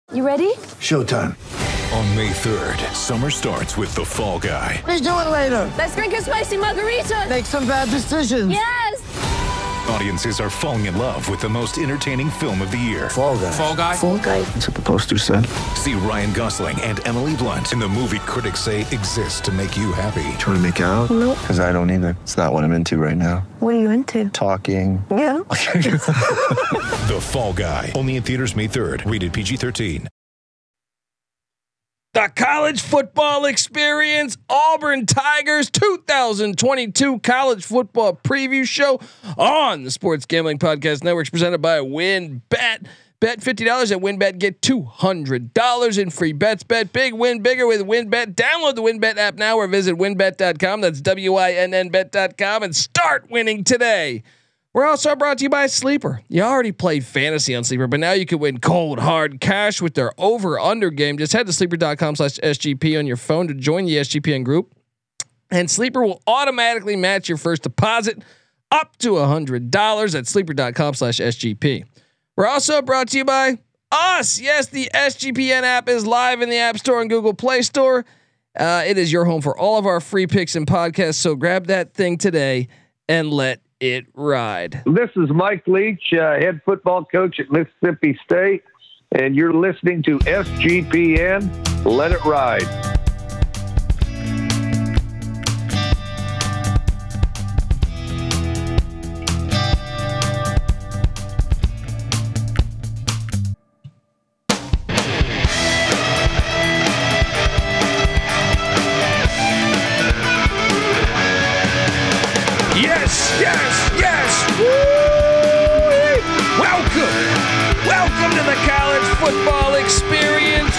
You ready? Showtime. On May 3rd, summer starts with The Fall Guy. Let's do it later. Let's drink a spicy margarita. Make some bad decisions. Yes. Audiences are falling in love with the most entertaining film of the year. Fall guy. Fall guy. Fall guy. That's what the poster said. See Ryan Gosling and Emily Blunt in the movie critics say exists to make you happy. Trying to make it out? Nope. Because I don't either. It's not what I'm into right now. What are you into? Talking. Yeah. The Fall Guy. Only in theaters May 3rd. Rated PG-13. The college football experience, Auburn Tigers 2022 college football preview show on the Sports Gambling Podcast Network, presented by WynnBET. Bet $50 at WynnBET, get $200 in free bets. Bet big, win bigger with WynnBET. Download the WynnBET app now or visit wynnbet.com. That's WINNBet.com and start winning today. We're also brought to you by Sleeper. You already play fantasy on Sleeper, but now you can win cold hard cash with their over/under game. Just head to sleeper.com/SGP on your phone to join the SGPN group, and Sleeper will automatically match your first deposit up to $100 at sleeper.com/SGP. We're also brought to you by us. Yes, the SGPN app is live in the App Store and Google Play Store. It is your home for all of our free picks and podcasts. So grab that thing today and let it ride. This is Mike Leach, head football coach at Mississippi State, and you're listening to SGPN. Let it ride. Welcome to the college football experience.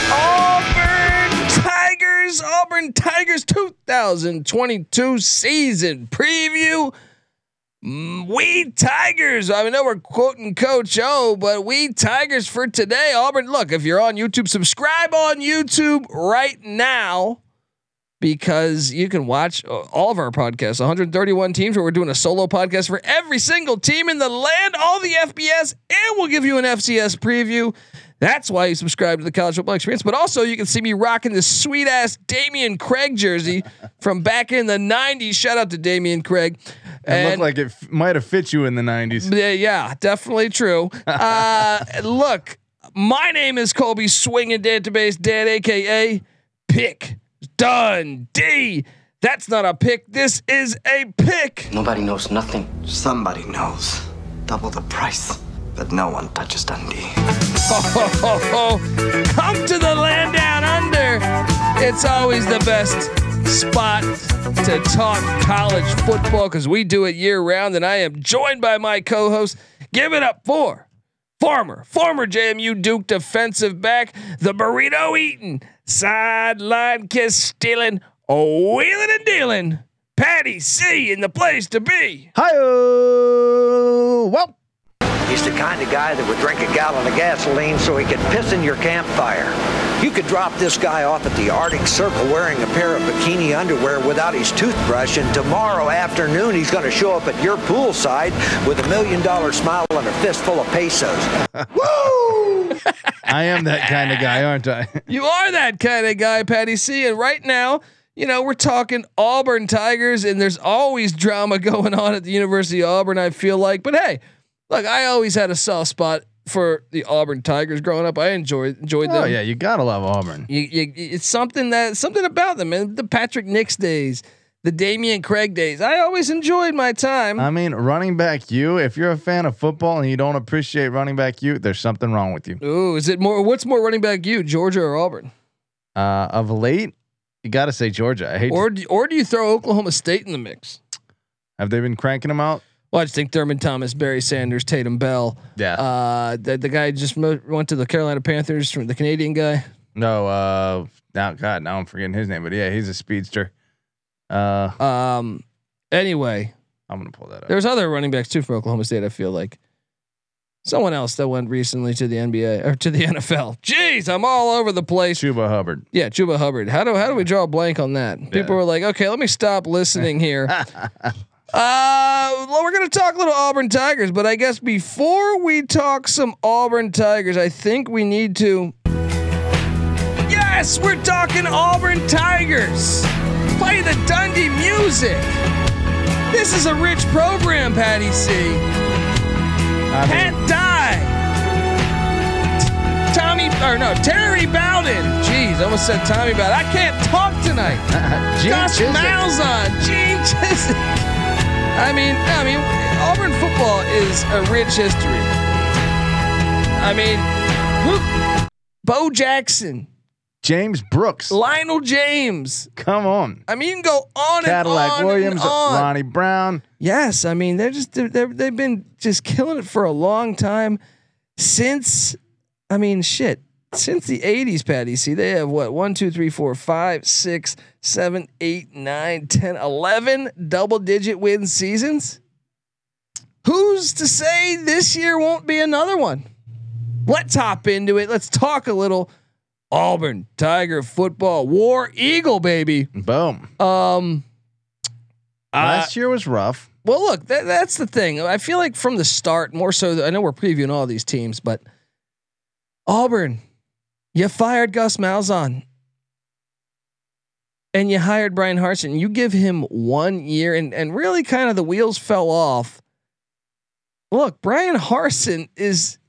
Auburn Tigers 2022 season preview. We Tigers. I know we're quoting Coach O, but we Tigers for today. Auburn, look, if you're on YouTube, subscribe on YouTube right now, because you can watch all of our podcasts, 131 teams, where we're doing a solo podcast for every single team in the land, all the FBS, and we'll give you an FCS preview. That's why you subscribe to the college football experience. But also you can see me rocking this sweet ass Damian Craig jersey from back in the 90s. Shout out to Damian Craig. It looked like it might have fit you in the 90s. Yeah, definitely true. Look, my name is Colby Swinging Database Dad, aka Pick Dundee. That's not a pick. This is a pick. Nobody knows nothing. Somebody knows. Double the price, but no one touches Dundee. Come to the land down under. It's always the best spot to talk college football because we do it year round, and I am joined by my co-host. Give it up for former JMU Duke defensive back, the burrito eating, sideline kiss stealing, wheeling and dealing, Patty C in the place to be. Hi-oh. Well, he's the kind of guy that would drink a gallon of gasoline so he could piss in your campfire. You could drop this guy off at the Arctic Circle wearing a pair of bikini underwear without his toothbrush, and tomorrow afternoon he's going to show up at your poolside with $1 million smile and a fistful of pesos. Woo! I am that kind of guy, aren't I? You are that kind of guy, Patty C. And right now, you know, we're talking Auburn Tigers, and there's always drama going on at the University of Auburn, I feel like. But hey, look, I always had a soft spot for the Auburn Tigers growing up. I enjoyed them. Oh yeah, you gotta love Auburn. It's something about them, man. The Patrick Nix days, the Damian Craig days. I always enjoyed my time. I mean, running back you. If you're a fan of football and you don't appreciate running back you, there's something wrong with you. Ooh, is it more? What's more running back you, Georgia or Auburn? Of late, you got to say Georgia. I hate. Or do you throw Oklahoma State in the mix? Have they been cranking them out? Well, I just think Thurman Thomas, Barry Sanders, Tatum Bell. Yeah. The guy just went to the Carolina Panthers, from the Canadian guy. No. Now I'm forgetting his name, but yeah, he's a speedster. Anyway, I'm gonna pull that up. There's other running backs too for Oklahoma State. I feel like someone else that went recently to the NBA or to the NFL. Jeez, I'm all over the place. Chuba Hubbard. Yeah, Chuba Hubbard. How do we draw a blank on that? Yeah. People were like, okay, let me stop listening here. We're going to talk a little Auburn Tigers, but I guess before we talk some Auburn Tigers, I think we need to Yes, we're talking Auburn Tigers. Play the Dundee music. This is a rich program, Patty C. Pat Dye. Terry Bowden. Jeez, I almost said Tommy Bowden. I can't talk tonight. Gus Malzahn. Gene Chizik. I mean, Auburn football is a rich history. I mean, Bo Jackson. James Brooks. Lionel James. Come on. I mean, you can go on Cadillac and on Williams, and on. Ronnie Brown. Yes, I mean they've been just killing it for a long time since the 80s, Patty. See, they have what 1, 2, 3, 4, 5, 6, 7, 8, 9, 10, 11 double-digit win seasons. Who's to say this year won't be another one? Let's hop into it. Let's talk a little Auburn Tiger football. War Eagle, baby. Boom. Last year was rough. Well, look, that's the thing. I feel like from the start, more so. I know we're previewing all these teams, but Auburn, you fired Gus Malzahn, and you hired Brian Harsin. You give him 1 year, and really kind of the wheels fell off. Look, Brian Harsin he's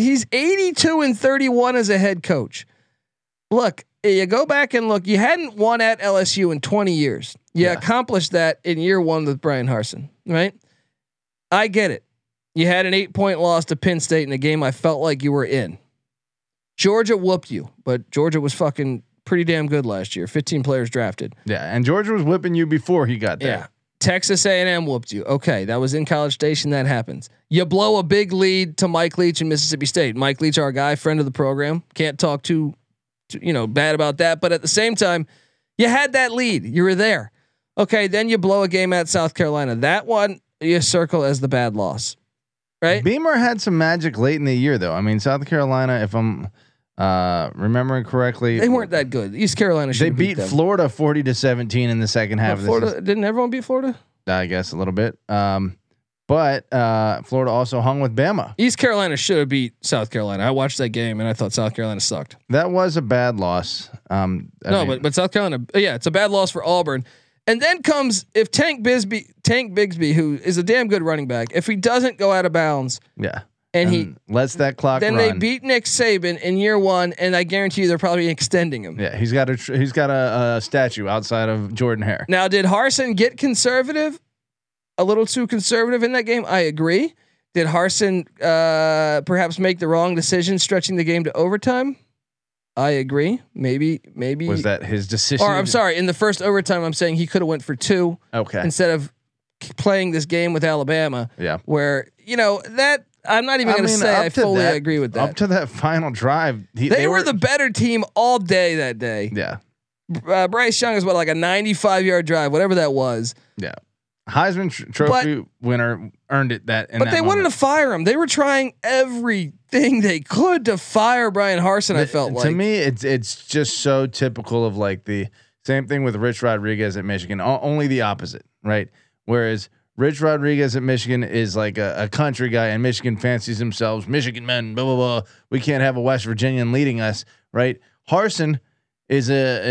82-31 as a head coach. Look, you go back and look. You hadn't won at LSU in 20 years. You accomplished that in year 1 with Brian Harsin, right? I get it. You had an 8-point loss to Penn State in a game I felt like you were in. Georgia whooped you, but Georgia was fucking pretty damn good last year. 15 players drafted. Yeah, and Georgia was whipping you before he got there. Yeah. Texas A&M whooped you. Okay, that was in College Station. That happens. You blow a big lead to Mike Leach in Mississippi State. Mike Leach, our guy, friend of the program. Can't talk too bad about that. But at the same time, you had that lead. You were there. Okay, then you blow a game at South Carolina. That one you circle as the bad loss, right? Beamer had some magic late in the year, though. I mean, South Carolina, if I'm remembering correctly, they weren't that good. East Carolina should. They beat Florida 40-17 in the second half of the season. Didn't everyone beat Florida? I guess a little bit. But Florida also hung with Bama. East Carolina should have beat South Carolina. I watched that game and I thought South Carolina sucked. That was a bad loss. But South Carolina, it's a bad loss for Auburn. And then comes if Tank Bigsby, who is a damn good running back, if he doesn't go out of bounds, and he lets that clock then run. They beat Nick Saban in year 1, and I guarantee you they're probably extending him. Yeah, he's got a statue outside of Jordan Hare. Now, did Harsin get conservative? A little too conservative in that game? I agree. Did Harsin perhaps make the wrong decision, stretching the game to overtime? I agree. Maybe was that his decision? Or I'm sorry, in the first overtime, I'm saying he could have went for 2. Okay. Instead of playing this game with Alabama. Yeah. Where that I'm not even going to say I fully agree with that. Up to that final drive, they were the better team all day that day. Yeah. Bryce Young is like a 95-yard drive, whatever that was. Yeah. Heisman Trophy winner earned it that. But they wanted to fire him. They were trying everything they could to fire Brian Harsin. I felt like, to me, it's just so typical of like the same thing with Rich Rodriguez at Michigan. Only the opposite, right? Whereas Rich Rodriguez at Michigan is like a country guy, and Michigan fancies themselves Michigan men. Blah blah blah. We can't have a West Virginian leading us, right? Harsin is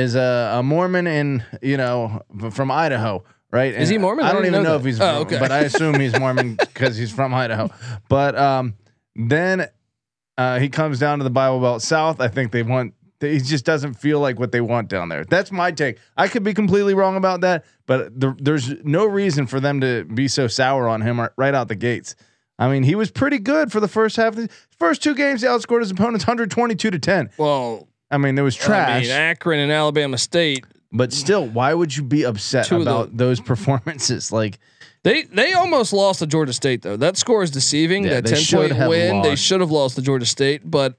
a Mormon in from Idaho. Right? Is he Mormon? I don't even know if he's Mormon, okay. but I assume he's Mormon because he's from Idaho. But then he comes down to the Bible Belt South. I think he just doesn't feel like what they want down there. That's my take. I could be completely wrong about that, but there's no reason for them to be so sour on him right out the gates. I mean, he was pretty good for the first half. The first 2 games, he outscored his opponents 122-10. Well, I mean, there was trash. Akron and Alabama State. But still, why would you be upset about those performances? Like they almost lost to Georgia State though. That score is deceiving. That 10-point win, lost. They should have lost to Georgia State. But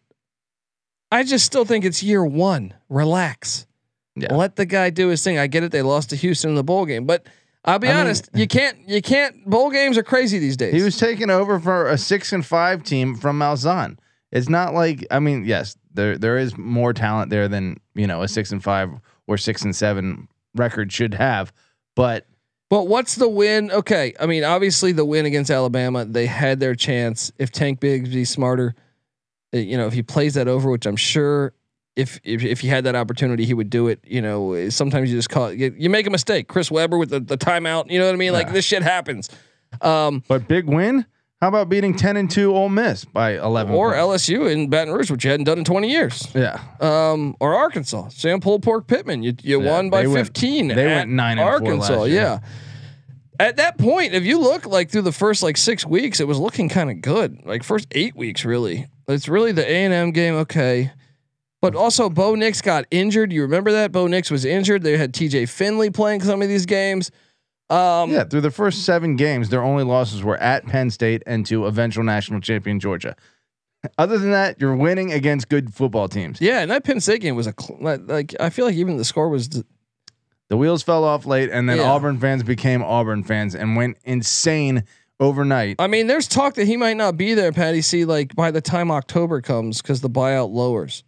I just still think it's year 1. Relax. Yeah. Let the guy do his thing. I get it. They lost to Houston in the bowl game, but I'll be honest. You can't. Bowl games are crazy these days. He was taking over for a 6-5 team from Malzahn. It's not like yes, there is more talent there than a 6-5. Or 6-7 record should have, but what's the win? Okay, I mean, obviously the win against Alabama, they had their chance. If Tank Bigsby's smarter, if he plays that over, which I'm sure if he had that opportunity, he would do it. You know, sometimes you just call it, you make a mistake. Chris Webber with the timeout. You know what I mean? Like this shit happens. But big win. How about beating 10-2 Ole Miss by 11? Or points? LSU in Baton Rouge, which you hadn't done in 20 years. Yeah. Or Arkansas, Sam Pulled Pork Pittman. You won by 15. They went 9-4 Arkansas. last year. Yeah. At that point, if you look like through the first like 6 weeks, it was looking kind of good. Like first 8 weeks, really. It's really the A&M game. Okay. But also Bo Nix got injured. You remember that? Bo Nix was injured. They had TJ Finley playing some of these games. Yeah, through the first 7 games, their only losses were at Penn State and to eventual national champion Georgia. Other than that, you're winning against good football teams. Yeah, and that Penn State game was like I feel like even the score was The wheels fell off late, and then Yeah. Auburn fans became Auburn fans and went insane overnight. I mean, there's talk that he might not be there, Patty C, like by the time October comes because the buyout lowers.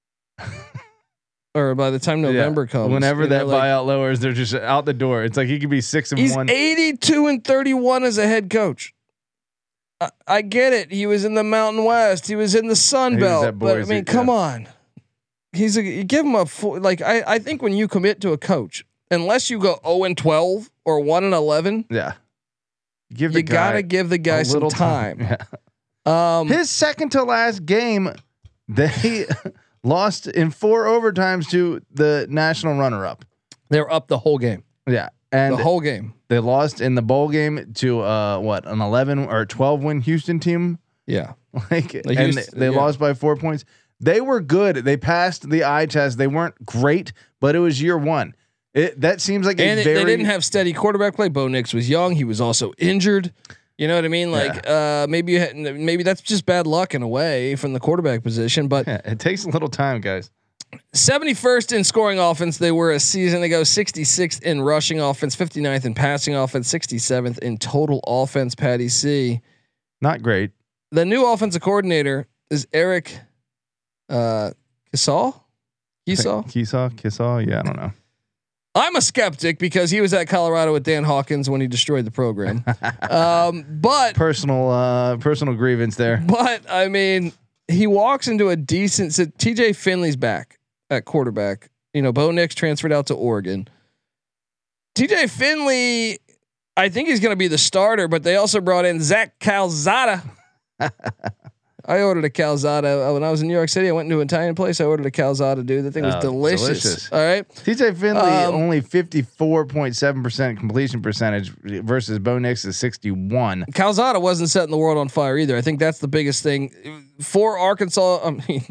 Or by the time November comes. Whenever you know, that buyout lowers, they're just out the door. It's like he could be 6-1. He's 82-31 as a head coach. I get it. He was in the Mountain West. He was in the Sun He was Belt. at But I Boise, mean, come on. You give him a full, like I think when you commit to a coach, unless you go 0-12 or 1-11, Yeah. you gotta give the guy some time. Yeah. His second to last game, they lost in 4 overtimes to the national runner-up. They were up the whole game. Yeah, and The whole game. they lost in the bowl game to an 11 or 12 win Houston team. Yeah. Like, and Houston- they yeah. lost by 4 points. They were good. They passed the eye test. They weren't great, but it was year 1. That seems like And a they very didn't have steady quarterback play. Bo Nix was young. He was also injured. You know what I mean? Like maybe that's just bad luck in a way from the quarterback position. But Yeah, it takes a little time, guys. 71st in scoring offense. They were a season ago. 66th in rushing offense. 59th in passing offense. 67th in total offense. Patty C. Not great. The new offensive coordinator is Eric Kisaw. Kisaw. Yeah, I don't know. I'm a skeptic because he was at Colorado with Dan Hawkins when he destroyed the program. But Personal grievance there. But I mean, he walks into a decent. So TJ Finley's back at quarterback. You know, Bo Nix transferred out to Oregon. TJ Finley, I think he's going to be the starter, but they also brought in Zach Calzada. I ordered a calzada when I was in New York City. I went into an Italian place. I ordered a calzada, dude. That thing was delicious. All right. TJ Finley only 54.7% completion percentage versus Bo Nix's 61. Calzada wasn't setting the world on fire either. I think that's the biggest thing for Arkansas.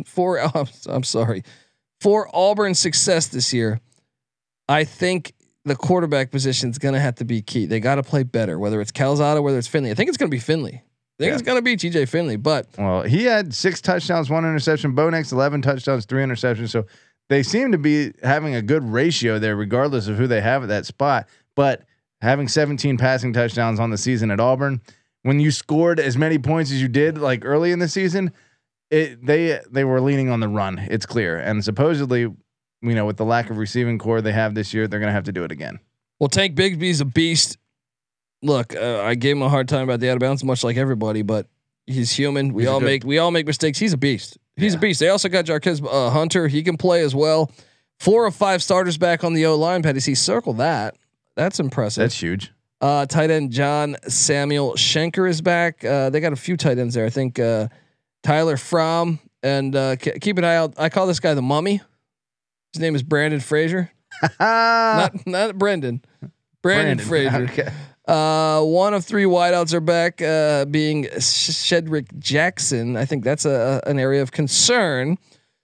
For Auburn's success this year. I think the quarterback position is going to have to be key. They got to play better, whether it's Calzada, whether it's Finley. I think it's going to be Finley. I think it's going to be TJ Finley, but He had 6 touchdowns, 1 interception. Bo Nix 11 touchdowns, 3 interceptions. So they seem to be having a good ratio there, regardless of who they have at that spot. But having 17 passing touchdowns on the season at Auburn, when you scored as many points as you did, like early in the season, they were leaning on the run. It's clear, and supposedly, with the lack of receiving core they have this year, they're going to have to do it again. Well, Tank Bigsby's a beast. Look, I gave him a hard time about the out of bounds, much like everybody, but he's human. We all make mistakes. He's a beast. He's a beast. They also got Jarquez Hunter. He can play as well. 4 of 5 starters back on the O line. Petty C, circle that. That's impressive. That's huge. Tight end John Samuel Schenker is back. They got a few tight ends there. I think Tyler Fromm and keep an eye out. I call this guy the Mummy. His name is Brandon Frazier. not Brendan. Brandon Frazier. Okay. 1 of 3 wideouts are back, being Shedrick Jackson. I think that's an area of concern.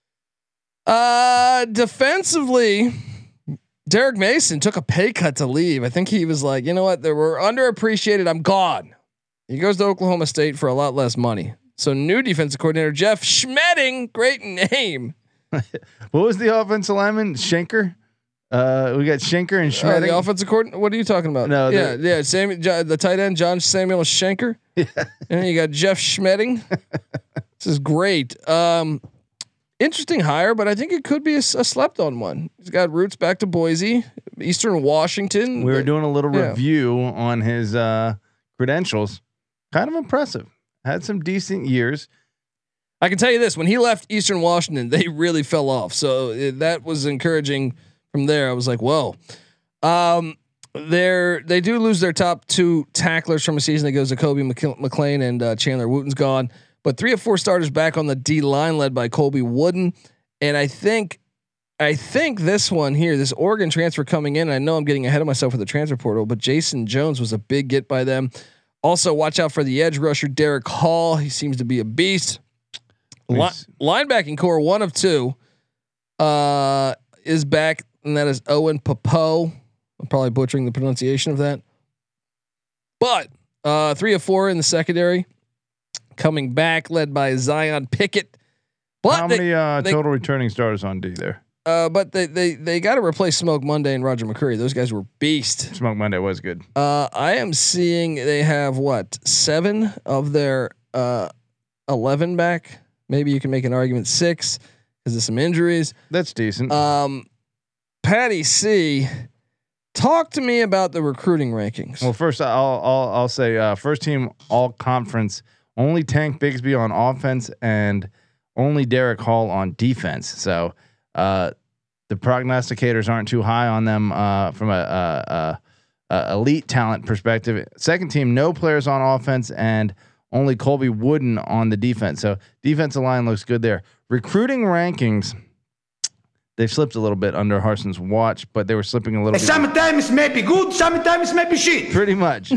Defensively, Derek Mason took a pay cut to leave. I think he was like, you know what? They were underappreciated. I'm gone. He goes to Oklahoma State for a lot less money. So new defensive coordinator Jeff Schmedding, great name. What was the offensive lineman? Schenker? We got Schenker and Schmedding. The offensive coordinator. What are you talking about? No, yeah. The tight end John Samuel Schenker. Yeah. And then you got Jeff Schmedding. This is great. Interesting hire, but I think it could be a slept-on one. He's got roots back to Boise, Eastern Washington. We were doing a little review on his credentials. Kind of impressive. Had some decent years. I can tell you this: when he left Eastern Washington, they really fell off. So that was encouraging. From there, I was like, whoa. They do lose their top 2 tacklers from a season that goes to Kobe McLean and Chandler Wooten's gone. But 3 of 4 starters back on the D line, led by Colby Wooden. And I think this one here, this Oregon transfer coming in. I know I'm getting ahead of myself with the transfer portal, but Jason Jones was a big get by them. Also, watch out for the edge rusher Derek Hall. He seems to be a beast. Linebacking core 1 of 2 is back, and that is Owen Popo. I'm probably butchering the pronunciation of that, but 3 of 4 in the secondary coming back, led by Zion Pickett. But how many total returning starters on D there? But they got to replace Smoke Monday and Roger McCreary. Those guys were beast. Smoke Monday was good. I am seeing they have 7 of their 11 back. Maybe you can make an argument 6 because of some injuries. That's decent. Patty C, talk to me about the recruiting rankings. Well, first I'll say first team all conference. Only Tank Bigsby on offense and only Derek Hall on defense. So the prognosticators aren't too high on them from a elite talent perspective. Second team, no players on offense and only Colby Wooden on the defense. So defensive line looks good there. Recruiting rankings, they've slipped a little bit under Harson's watch, but they were slipping a little bit. Sometimes maybe good, sometimes maybe shit. Pretty much.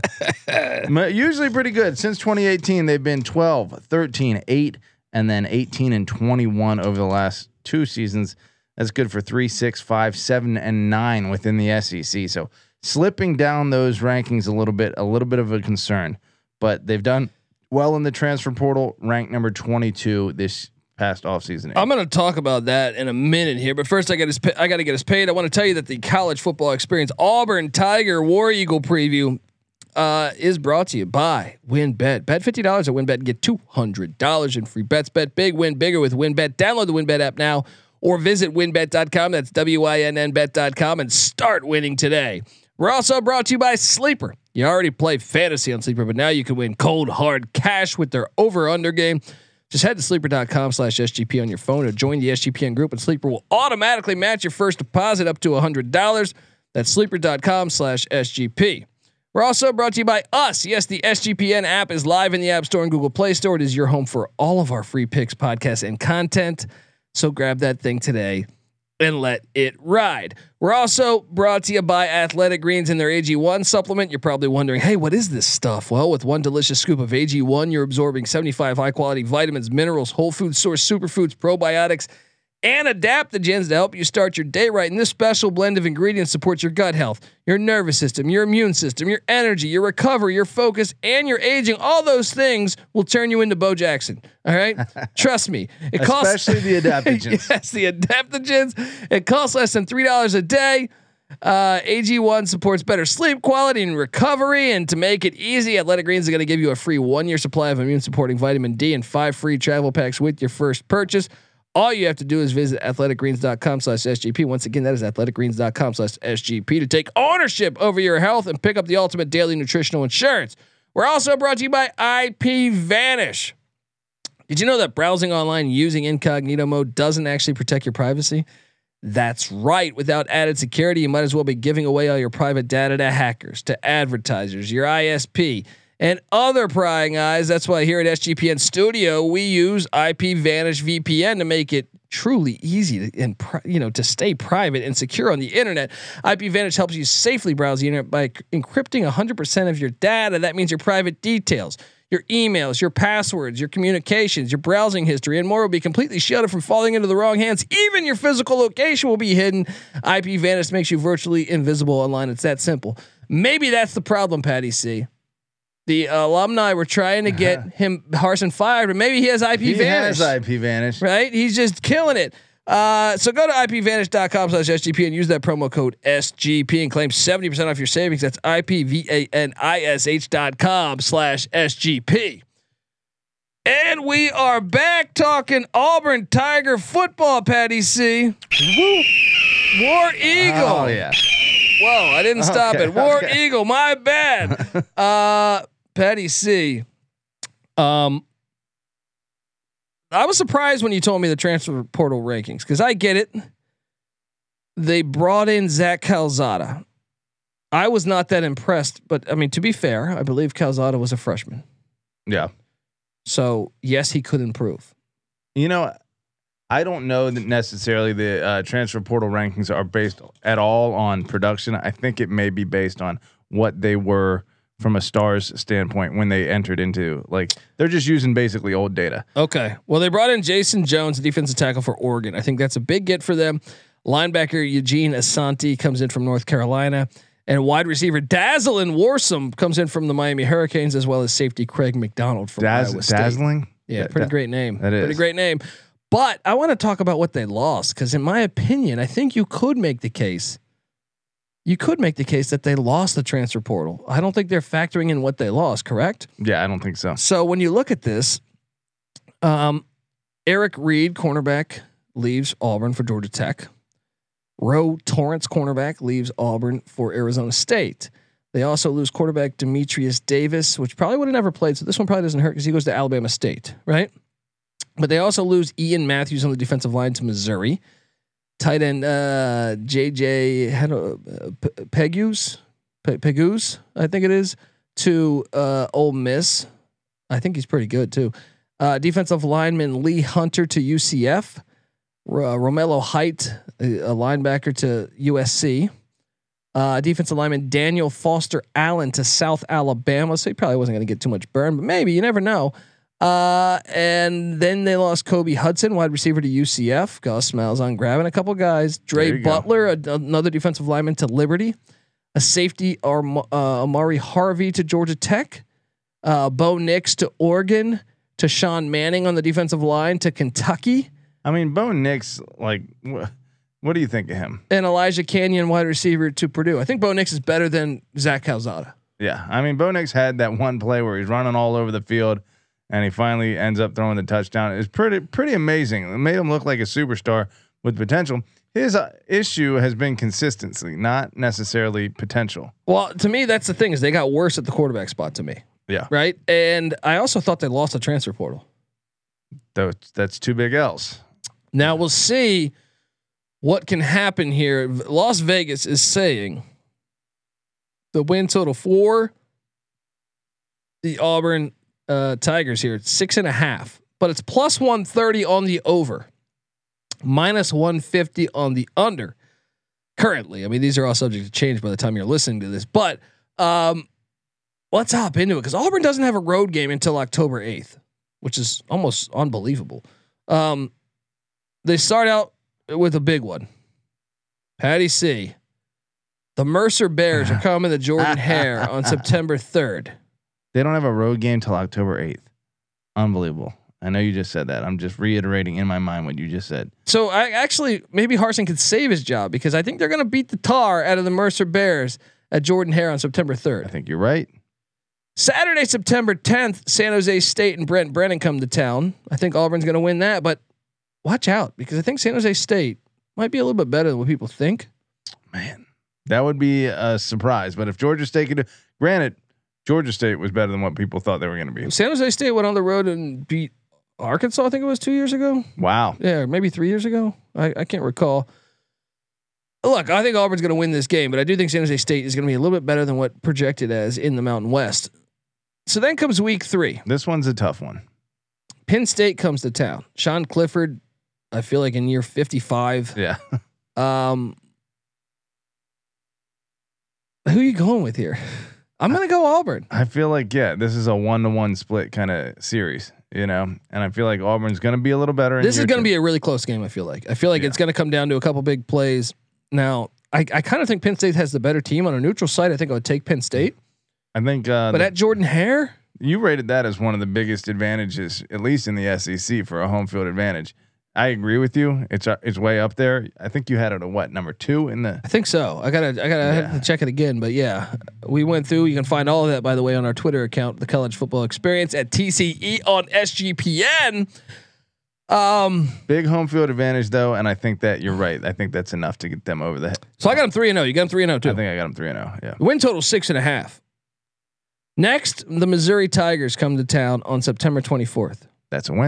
Usually pretty good. Since 2018, they've been 12, 13, 8, and then 18 and 21 over the last 2 seasons. That's good for 3, 6, 5, 7, and 9 within the SEC. So slipping down those rankings a little bit of a concern, but they've done well in the transfer portal, ranked number 22 this past offseason. I'm going to talk about that in a minute here, but first I got to get us paid. I want to tell you that the college football experience Auburn Tiger War Eagle preview is brought to you by WinBet. Bet $50 at WinBet and get $200 in free bets. Bet big, win bigger with WinBet. Download the WinBet app now or visit winbet.com. That's WINNBet.com and start winning today. We're also brought to you by Sleeper. You already play fantasy on Sleeper, but now you can win cold hard cash with their over/under game. Just head to sleeper.com/SGP on your phone or join the SGPN group, and Sleeper will automatically match your first deposit up to $100. That's sleeper.com/SGP. We're also brought to you by us. Yes, the SGPN app is live in the App Store and Google Play Store. It is your home for all of our free picks, podcasts, and content. So grab that thing today and let it ride. We're also brought to you by Athletic Greens and their AG1 supplement. You're probably wondering, hey, what is this stuff? Well, with one delicious scoop of AG1, you're absorbing 75 high-quality vitamins, minerals, whole food source superfoods, probiotics, and adaptogens to help you start your day right. And this special blend of ingredients supports your gut health, your nervous system, your immune system, your energy, your recovery, your focus, and your aging. All those things will turn you into Bo Jackson. All right, trust me. It costs, especially the adaptogens. Yes, the adaptogens. It costs less than $3 a day. AG1 supports better sleep quality and recovery. And to make it easy, Athletic Greens is going to give you a free 1-year supply of immune supporting vitamin D and 5 free travel packs with your first purchase. All you have to do is visit athleticgreens.com/SGP. Once again, that is athleticgreens.com/SGP to take ownership over your health and pick up the ultimate daily nutritional insurance. We're also brought to you by IPVanish. Did you know that browsing online using incognito mode doesn't actually protect your privacy? That's right. Without added security, you might as well be giving away all your private data to hackers, to advertisers, your ISP, and other prying eyes. That's why here at SGPN Studio, we use IPVanish VPN to make it truly easy to stay private and secure on the internet. IPVanish helps you safely browse the internet by encrypting 100% of your data. That means your private details, your emails, your passwords, your communications, your browsing history, and more will be completely shielded from falling into the wrong hands. Even your physical location will be hidden. IPVanish makes you virtually invisible online. It's that simple. Maybe that's the problem, Patty C. The alumni were trying to get Harson fired, but maybe he has IPVanish. He has IPVanish, right? He's just killing it. So go to IPVanish.com/SGP and use that promo code SGP and claim 70% off your savings. That's IPVanish.com/SGP. And we are back talking Auburn Tiger football, Patty C. War Eagle. Oh yeah. Whoa, I didn't stop it. War Eagle, my bad. Patty C. I was surprised when you told me the transfer portal rankings because I get it. They brought in Zach Calzada. I was not that impressed, but I mean, to be fair, I believe Calzada was a freshman. Yeah. So yes, he could improve. You know, I don't know that necessarily the transfer portal rankings are based at all on production. I think it may be based on what they were from a Stars standpoint when they entered into, like, they're just using basically old data. Okay. Well, they brought in Jason Jones, a defensive tackle for Oregon. I think that's a big get for them. Linebacker Eugene Asante comes in from North Carolina. And wide receiver Dazzling Warsome comes in from the Miami Hurricanes, as well as safety Craig McDonald from Iowa State. Dazzling? Yeah, pretty great name. That is. Pretty great name. But I want to talk about what they lost, because in my opinion, I think you could make the case. You could make the case that they lost the transfer portal. I don't think they're factoring in what they lost, correct? Yeah, I don't think so. So when you look at this, Eric Reed, cornerback, leaves Auburn for Georgia Tech. Roe Torrance, cornerback, leaves Auburn for Arizona State. They also lose quarterback Demetrius Davis, which probably would have never played. So this one probably doesn't hurt because he goes to Alabama State, right? But they also lose Ian Matthews on the defensive line to Missouri. Tight end JJ Pegus, I think it is, to Ole Miss. I think he's pretty good too. Defensive lineman Lee Hunter to UCF. Romello Height, a linebacker to USC. Defensive lineman Daniel Foster Allen to South Alabama. So he probably wasn't going to get too much burn, but maybe, you never know. And then they lost Kobe Hudson, wide receiver to UCF. Gus Malzahn grabbing a couple guys. Dre Butler, another defensive lineman to Liberty. A safety, Amari Harvey to Georgia Tech. Bo Nix to Oregon. To Sean Manning on the defensive line to Kentucky. I mean, Bo Nix, like, what do you think of him? And Elijah Canyon, wide receiver to Purdue. I think Bo Nix is better than Zach Calzada. Yeah, I mean, Bo Nix had that one play where he's running all over the field, and he finally ends up throwing the touchdown. It's pretty amazing. It made him look like a superstar with potential. His issue has been consistency, not necessarily potential. Well, to me, that's the thing, is they got worse at the quarterback spot to me. Yeah. Right. And I also thought they lost the transfer portal. That's two big L's. Now we'll see what can happen here. Las Vegas is saying the win total for the Auburn Tigers here, 6.5, but it's plus 130 on the over, minus 150 on the under. Currently, I mean, these are all subject to change by the time you're listening to this, but let's hop into it, because Auburn doesn't have a road game until October 8th, which is almost unbelievable. They start out with a big one. Patty C. The Mercer Bears are coming to Jordan Hare on September 3rd. They don't have a road game till October 8th. Unbelievable. I know you just said that. I'm just reiterating in my mind what you just said. So I actually, maybe Harsin could save his job, because I think they're going to beat the tar out of the Mercer Bears at Jordan Hare on September 3rd. I think you're right. Saturday, September 10th, San Jose State and Brent Brennan come to town. I think Auburn's going to win that, but watch out, because I think San Jose State might be a little bit better than what people think. Man, that would be a surprise. But if Georgia State could, granted, Georgia State was better than what people thought they were going to be. San Jose State went on the road and beat Arkansas. I think it was 2 years ago. Wow. Yeah, maybe 3 years ago. I can't recall. Look, I think Auburn's going to win this game, but I do think San Jose State is going to be a little bit better than what projected as in the Mountain West. So then comes week 3. This one's a tough one. Penn State comes to town. Sean Clifford, I feel like in year 55. Yeah. Who are you going with here? I'm going to go Auburn. I feel like, this is a 1-to-1 split kind of series, and I feel like Auburn's going to be a little better. This is going to be a really close game. I feel like it's going to come down to a couple big plays. Now, I kind of think Penn State has the better team on a neutral site. I think I would take Penn State. I think, but at Jordan Hare, you rated that as one of the biggest advantages, at least in the SEC, for a home field advantage. I agree with you. It's way up there. I think you had it at what, number 2 in the. I think so. I have to check it again, but yeah, we went through. You can find all of that, by the way, on our Twitter account, the College Football Experience at TCE on SGPN. Big home field advantage though, and I think that you're right. I think that's enough to get them over the head. So I got them 3-0. You got them 3-0 too. I think I got them 3-0. Yeah. Win total 6.5. Next, the Missouri Tigers come to town on September 24th. That's a win.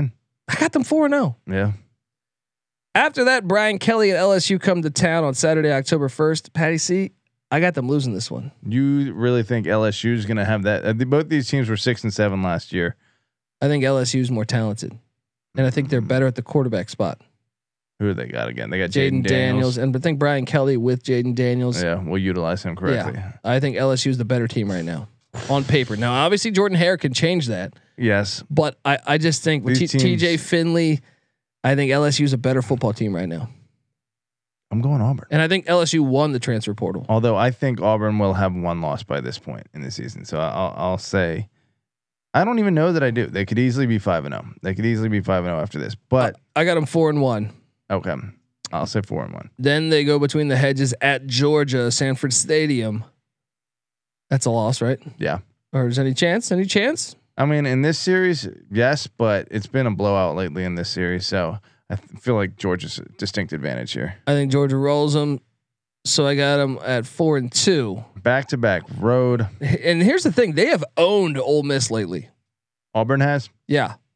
I got them 4-0. Yeah. After that, Brian Kelly and LSU come to town on Saturday, October 1st. Patty C, I got them losing this one. You really think LSU is going to have that? Both these teams were 6 and 7 last year. I think LSU is more talented, and I think they're better at the quarterback spot. Who do they got again? They got Jaden Daniels, and I think Brian Kelly with Jaden Daniels. Yeah, we'll utilize him correctly. Yeah, I think LSU is the better team right now on paper. Now, obviously, Jordan Hare can change that. Yes, but I just think with TJ Finley, I think LSU is a better football team right now. I'm going Auburn, and I think LSU won the transfer portal. Although I think Auburn will have one loss by this point in the season, so I'll say. I don't even know that I do. They could easily be 5-0. They could easily be 5-0 after this. But I got them 4-1. Okay, I'll say 4-1. Then they go between the hedges at Georgia, Sanford Stadium. That's a loss, right? Yeah. Or is any chance? Any chance? I mean, in this series, yes, but it's been a blowout lately in this series, so I feel like Georgia's a distinct advantage here. I think Georgia rolls them, so I got them at 4-2. Back to back road. And here's the thing: they have owned Ole Miss lately. Auburn has. Yeah. I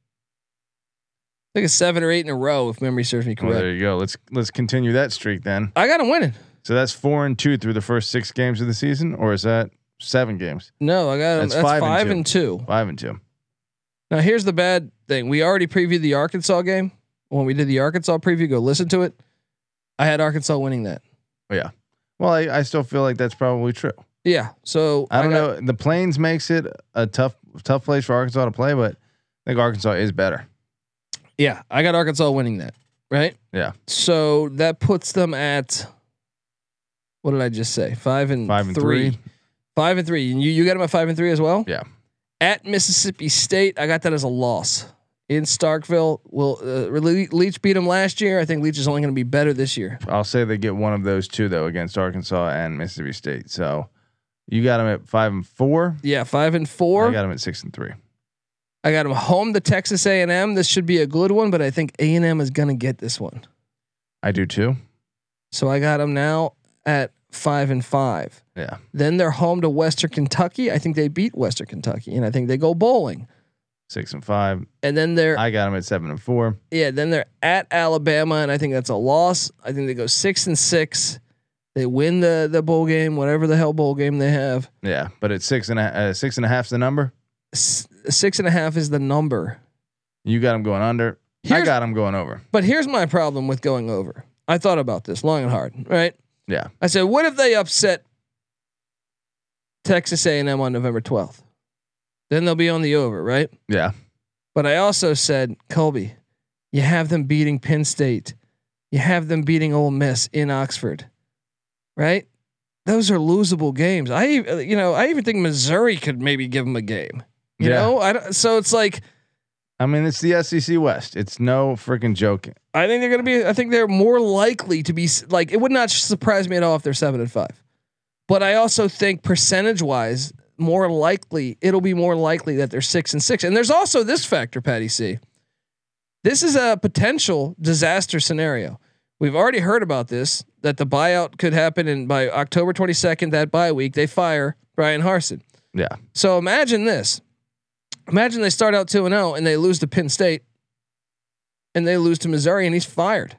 think it's 7 or 8 in a row, if memory serves me correct. Well, there you go. Let's continue that streak then. I got them winning. So that's 4-2 through the first 6 games of the season, or is that 7 games? No, I got them. That's 5-2. 5-2. Now here's the bad thing: we already previewed the Arkansas game. When we did the Arkansas preview, go listen to it. I had Arkansas winning that. Oh, yeah. Well, I still feel like that's probably true. Yeah. So I don't know. The Plains makes it a tough place for Arkansas to play, but I think Arkansas is better. Yeah, I got Arkansas winning that. Right. Yeah. So that puts them at. What did I just say? 5-3. 5-3. And you got them at 5-3 as well. Yeah. At Mississippi State, I got that as a loss. In Starkville, Leach beat them last year. I think Leach is only going to be better this year. I'll say they get one of those two though against Arkansas and Mississippi State. So you got them at 5-4. Yeah, 5-4. I got them at 6-3. I got them home to Texas A&M. This should be a good one, but I think A&M is going to get this one. I do too. So I got them now at 5-5. Yeah. Then they're home to Western Kentucky. I think they beat Western Kentucky, and I think they go bowling. 6-5. And then I got them at 7-4. Yeah. Then they're at Alabama, and I think that's a loss. I think they go 6-6. They win the bowl game, whatever the hell bowl game they have. Yeah, but it's 6.5 is the number. 6.5 is the number. You got them going under. I got them going over. But here's my problem with going over. I thought about this long and hard. Right. Yeah. I said, what if they upset Texas A&M on November 12th? Then they'll be on the over, right? Yeah. But I also said, Colby, you have them beating Penn State. You have them beating Ole Miss in Oxford, right? Those are losable games. I even think Missouri could maybe give them a game. You know, so it's like, I mean, it's the SEC West. It's no freaking joke. I think they're going to be. I think they're more likely to be like. It would not surprise me at all if they're 7-5. But I also think percentage wise, it'll be more likely that they're 6-6. And there's also this factor, Patty C. This is a potential disaster scenario. We've already heard about this, that the buyout could happen, and by October 22nd, that bye week, they fire Brian Harsin. Yeah. So imagine this. Imagine they start out 2-0 and they lose to Penn State and they lose to Missouri and he's fired.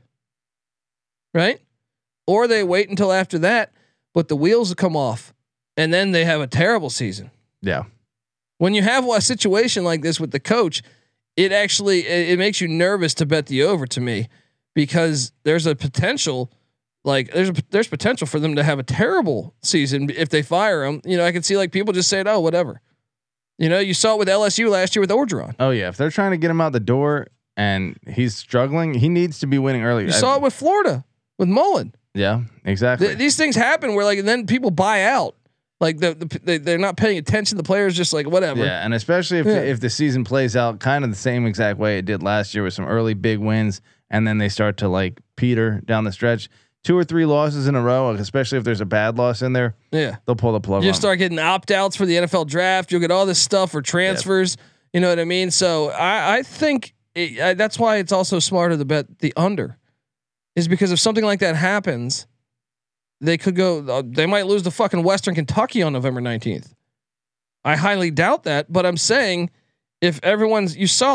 Right? Or they wait until after that, but the wheels will come off and then they have a terrible season. Yeah. When you have a situation like this with the coach, it makes you nervous to bet the over to me, because there's a potential, like there's potential for them to have a terrible season if they fire him. You know, I can see like people just saying, "Oh, whatever." You know, you saw it with LSU last year with Orgeron. Oh yeah, if they're trying to get him out the door and he's struggling, he needs to be winning early. You saw it with Florida with Mullen. Yeah, exactly. These things happen where and then people buy out. Like they're not paying attention. The players just like whatever. Yeah, and especially if the season plays out kind of the same exact way it did last year with some early big wins, and then they start to like peter down the stretch. 2 or 3 losses in a row, especially if there's a bad loss in there. Yeah, they'll pull the plug. You start getting opt-outs for the NFL draft. You'll get all this stuff for transfers. Yep. You know what I mean? So I think that's why it's also smarter to bet the under, is because if something like that happens, they could go. They might lose to fucking Western Kentucky on November 19th. I highly doubt that, but I'm saying if you saw it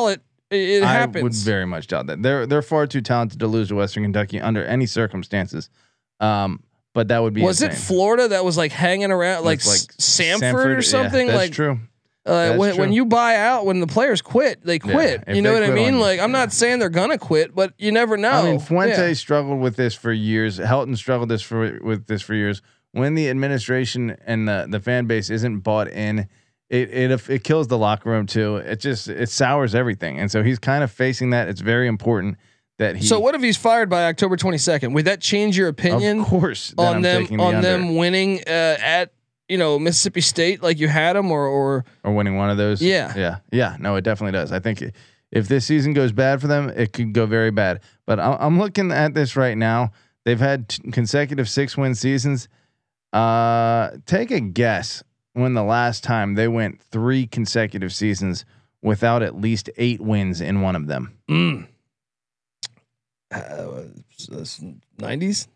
It happens. I would very much doubt that. They're far too talented to lose to Western Kentucky under any circumstances. But that would be. Was insane. it Florida that was like hanging around, like Samford or something? Yeah, that's like true. When you buy out, when the players quit, they quit. Yeah, you know what I mean? you, Like, I'm not saying they're gonna quit, but you never know. I mean, Fuente struggled with this for years. Helton struggled with this for years. When the administration and the fan base isn't bought in, it kills the locker room too. It sours everything, and so he's kind of facing that. It's very important that he. So what if he's fired by October 22nd? Would that change your opinion? Of course, on them winning at Mississippi State like you had them or winning one of those. Yeah. No, it definitely does. I think if this season goes bad for them, it could go very bad. But I'm looking at this right now. They've had consecutive 6-win seasons. Take a guess when the last time they went 3 consecutive seasons without at least 8 wins in one of them. 90s.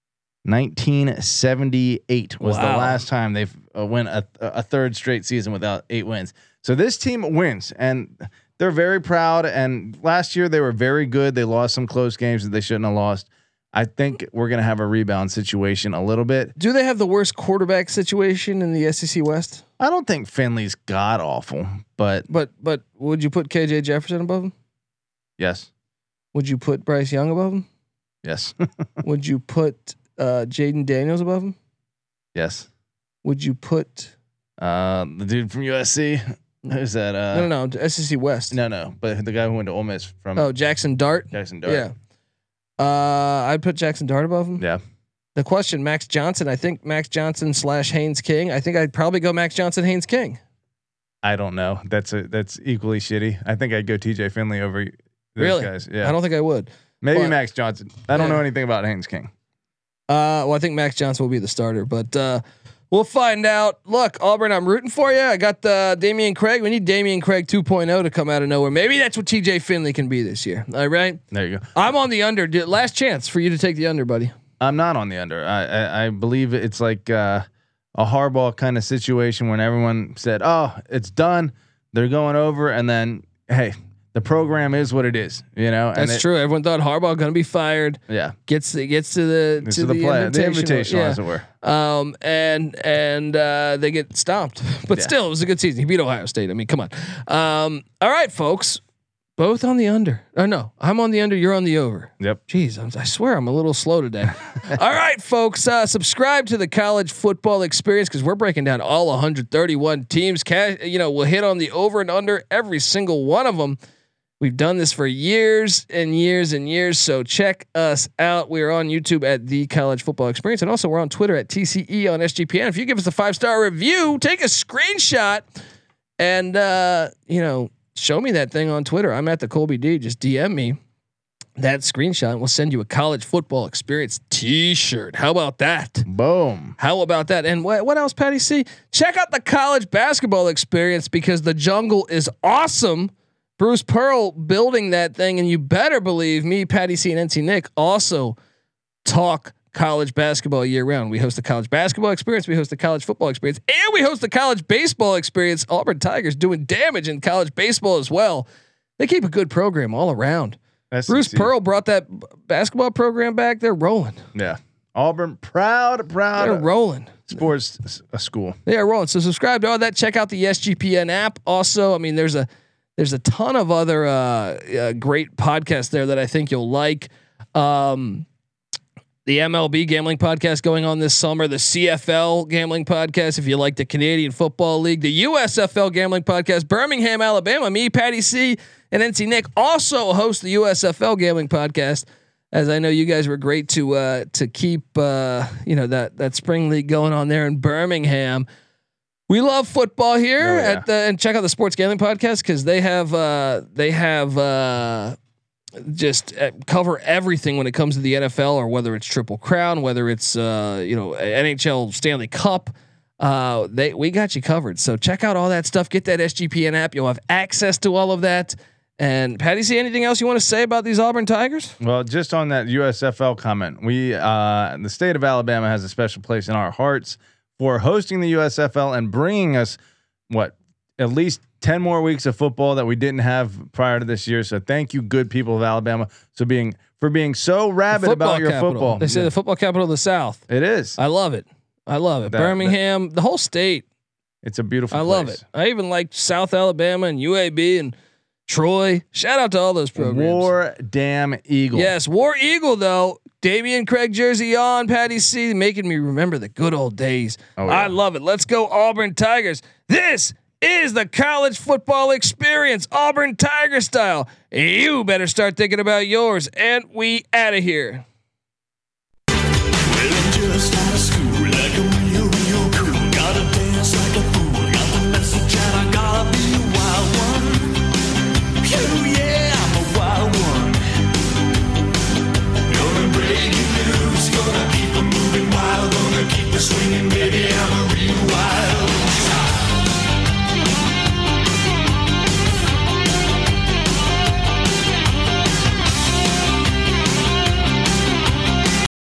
1978 was the last time they've went a third straight season without 8 wins. So this team wins, and they're very proud. And last year they were very good. They lost some close games that they shouldn't have lost. I think we're going to have a rebound situation a little bit. Do they have the worst quarterback situation in the SEC West? I don't think Finley's god awful, but would you put KJ Jefferson above him? Yes. Would you put Bryce Young above him? Yes. Would you put Jaden Daniels above him? Yes. Would you put the dude from USC? Who's that? No, SEC West. No, but the guy who went to Ole Miss from Jackson Dart. Yeah. I'd put Jackson Dart above him. Yeah. The question, Max Johnson. I think Max Johnson / Haynes King. I think I'd probably go Max Johnson, Haynes King. I don't know. That's equally shitty. I think I'd go TJ Finley over those guys. Yeah. I don't think I would. Maybe Max Johnson. I don't know anything about Haynes King. Well, I think Max Johnson will be the starter, but we'll find out. Look, Auburn, I'm rooting for you. I got Damian Craig. We need Damian Craig 2.0 to come out of nowhere. Maybe that's what TJ Finley can be this year. All right. There you go. I'm on the under. Last chance for you to take the under, buddy. I'm not on the under. I believe it's like a Harbaugh kind of situation when everyone said, "Oh, it's done. They're going over," and then hey, the program is what it is, and that's true. Everyone thought Harbaugh going to be fired. Yeah, gets to the invitational, as it were. And they get stomped, but still, it was a good season. He beat Ohio State. I mean, come on. All right, folks, both on the under. Oh no, I'm on the under. You're on the over. Yep. Jeez, I swear I'm a little slow today. All right, folks, subscribe to the College Football Experience because we're breaking down all 131 teams. We'll hit on the over and under every single one of them. We've done this for years and years and years. So check us out. We are on YouTube at the College Football Experience. And also we're on Twitter at TCE on SGPN. If you give us a 5-star review, take a screenshot and, show me that thing on Twitter. I'm at the Colby D. Just DM me that screenshot and we'll send you a College Football Experience t-shirt. How about that? Boom. How about that? And what else, Patty C? Check out the College Basketball Experience because the jungle is awesome. Bruce Pearl building that thing, and you better believe me, Patty C, and NC Nick also talk college basketball year round. We host the College Basketball Experience, we host the College Football Experience, and we host the College Baseball Experience. Auburn Tigers doing damage in college baseball as well. They keep a good program all around. Bruce Pearl brought that basketball program back. They're rolling. Yeah, Auburn proud. They're rolling. Sports a school. They are rolling. So subscribe to all that. Check out the SGPN app. Also, I mean, there's a ton of other great podcasts there that I think you'll like. The MLB gambling podcast going on this summer, the CFL gambling podcast, if you like the Canadian Football League, the USFL gambling podcast, Birmingham, Alabama, me, Patty C, and NC Nick also host the USFL gambling podcast. As I know you guys were great to keep that spring league going on there in Birmingham. We love football here and check out the Sports Gambling Podcast because they have just cover everything when it comes to the NFL or whether it's Triple Crown, whether it's NHL Stanley Cup. We got you covered. So check out all that stuff. Get that SGPN app. You'll have access to all of that. And Patty, see anything else you want to say about these Auburn Tigers? Well, just on that USFL comment, the state of Alabama has a special place in our hearts for hosting the USFL and bringing us at least 10 more weeks of football that we didn't have prior to this year. So thank you, good people of Alabama, for being so rabid about your football. They say the football capital of the South. It is. I love it. Birmingham, the whole state. It's a beautiful. I love it. I even liked South Alabama and UAB and Troy. Shout out to all those programs. War damn Eagle. Yes, War Eagle though. Damian Craig jersey on, Patty C, making me remember the good old days. Oh, yeah. I love it. Let's go Auburn Tigers. This is the college football experience, Auburn Tiger style. You better start thinking about yours, and we out of here. Well,